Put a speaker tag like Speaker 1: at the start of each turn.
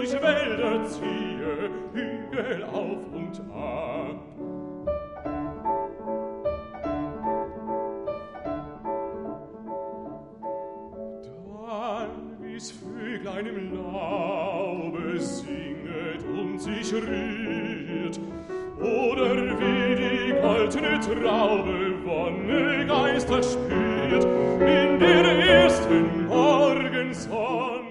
Speaker 1: durch Wälder ziehe, Hügel auf und ab. Dann, wie's Vöglein im Laube singet und sich rührt, oder wie die goldene Traube Wonne Geister spürt, in der ersten Morgensonne,